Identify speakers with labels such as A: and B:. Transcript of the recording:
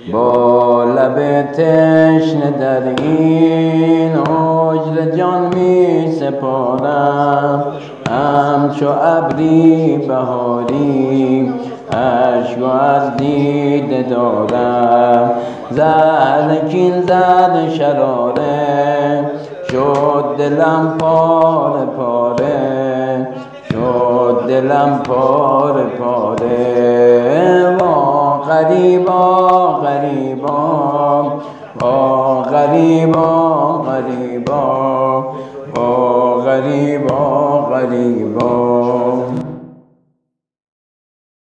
A: با لب تشنه در این هجر جان می سپارم همچو ابری بهاری اشک از دیده دارم زهر کین زد شراره شد دلم پاره پاره شد دلم پاره پاره وا غریبا غریبا وا غریبا غریبا وا غریبا غریبا